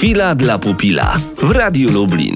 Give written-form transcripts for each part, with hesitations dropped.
Chwila dla pupila w Radiu Lublin.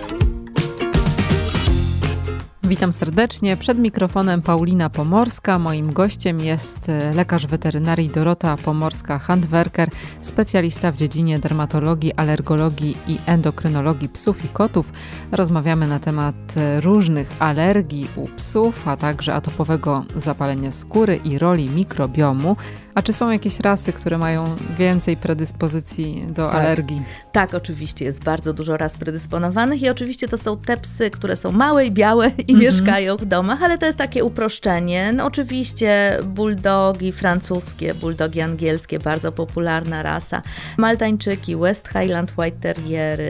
Witam serdecznie. Przed mikrofonem Paulina Pomorska. Moim gościem jest lekarz weterynarii Dorota Pomorska-Handwerker, specjalista w dziedzinie dermatologii, alergologii i endokrynologii psów i kotów. Rozmawiamy na temat różnych alergii u psów, a także atopowego zapalenia skóry i roli mikrobiomu. A czy są jakieś rasy, które mają więcej predyspozycji do alergii? Tak, oczywiście jest bardzo dużo ras predysponowanych i oczywiście to są te psy, które są małe i białe i mieszkają w domach, ale to jest takie uproszczenie. No oczywiście bulldogi francuskie, bulldogi angielskie, bardzo popularna rasa, maltańczyki, West Highland White Terriery.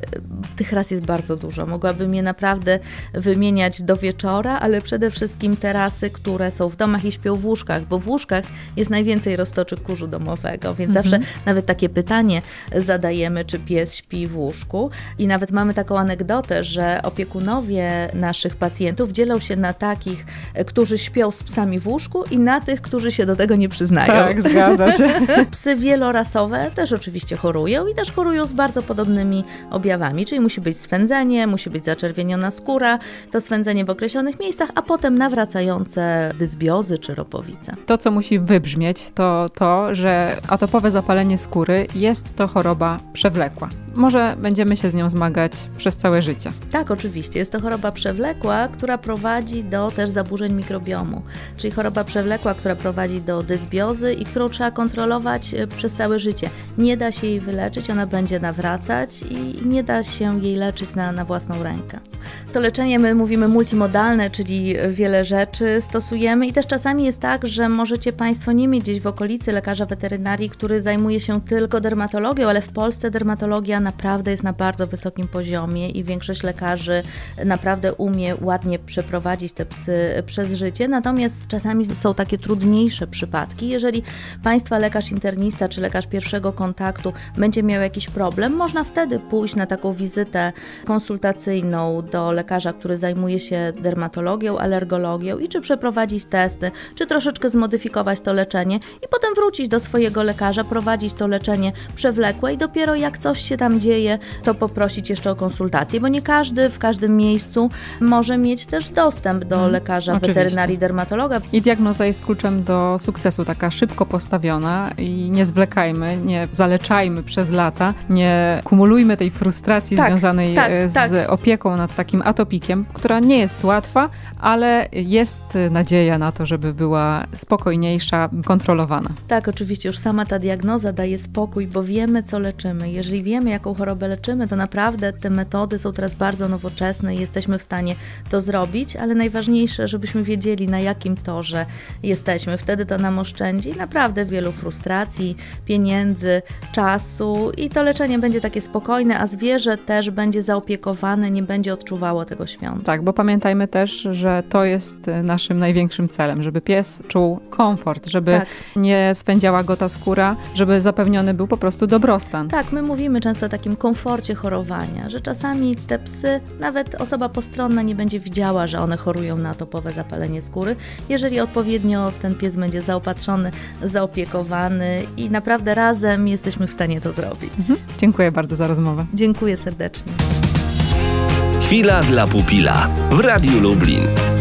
Tych ras jest bardzo dużo. Mogłabym je naprawdę wymieniać do wieczora, ale przede wszystkim te rasy, które są w domach i śpią w łóżkach, bo w łóżkach jest najwięcej roztoczy kurzu domowego, więc zawsze nawet takie pytanie zadajemy, czy pies śpi w łóżku. I nawet mamy taką anegdotę, że opiekunowie naszych pacjentów dzielą się na takich, którzy śpią z psami w łóżku i na tych, którzy się do tego nie przyznają. Tak, zgadza się. Psy wielorasowe też oczywiście chorują i też chorują z bardzo podobnymi objawami, czyli musi być swędzenie, musi być zaczerwieniona skóra, to swędzenie w określonych miejscach, a potem nawracające dysbiozy czy ropowice. To, co musi wybrzmieć, to, że atopowe zapalenie skóry jest to choroba przewlekła. Może będziemy się z nią zmagać przez całe życie. Tak, oczywiście. Jest to choroba przewlekła, która prowadzi do też zaburzeń mikrobiomu. Czyli choroba przewlekła, która prowadzi do dysbiozy i którą trzeba kontrolować przez całe życie. Nie da się jej wyleczyć, ona będzie nawracać i nie da się jej leczyć na własną rękę. To leczenie my mówimy multimodalne, czyli wiele rzeczy stosujemy i też czasami jest tak, że możecie Państwo nie mieć gdzieś w okolicy lekarza weterynarii, który zajmuje się tylko dermatologią, ale w Polsce dermatologia naprawdę jest na bardzo wysokim poziomie i większość lekarzy naprawdę umie ładnie przeprowadzić te psy przez życie, natomiast czasami są takie trudniejsze przypadki. Jeżeli Państwa lekarz internista czy lekarz pierwszego kontaktu będzie miał jakiś problem, można wtedy pójść na taką wizytę konsultacyjną do lekarza, który zajmuje się dermatologią, alergologią i czy przeprowadzić testy, czy troszeczkę zmodyfikować to leczenie i potem wrócić do swojego lekarza, prowadzić to leczenie przewlekłe i dopiero jak coś się tam dzieje, to poprosić jeszcze o konsultację, bo nie każdy w każdym miejscu może mieć też dostęp do lekarza weterynarii, dermatologa. I diagnoza jest kluczem do sukcesu, taka szybko postawiona i nie zwlekajmy, nie zaleczajmy przez lata, nie kumulujmy tej frustracji związanej z opieką nad takim atopikiem, która nie jest łatwa, ale jest nadzieja na to, żeby była spokojniejsza, kontrolowana. Tak, oczywiście już sama ta diagnoza daje spokój, bo wiemy, co leczymy. Jeżeli wiemy, jaką chorobę leczymy, to naprawdę te metody są teraz bardzo nowoczesne i jesteśmy w stanie to zrobić, ale najważniejsze, żebyśmy wiedzieli, na jakim torze jesteśmy. Wtedy to nam oszczędzi naprawdę wielu frustracji, pieniędzy, czasu i to leczenie będzie takie spokojne, a zwierzę też będzie zaopiekowane, nie będzie odczuwało tego świąt. Tak, bo pamiętajmy też, że to jest naszym największym celem, żeby pies czuł komfort, żeby nie swędziała go ta skóra, żeby zapewniony był po prostu dobrostan. Tak, my mówimy często o takim komforcie chorowania, że czasami te psy, nawet osoba postronna nie będzie widziała, że one chorują na atopowe zapalenie skóry, jeżeli odpowiednio ten pies będzie zaopatrzony, zaopiekowany i naprawdę razem jesteśmy w stanie to zrobić. Dziękuję bardzo za rozmowę. Dziękuję serdecznie. Chwila dla pupila w Radiu Lublin.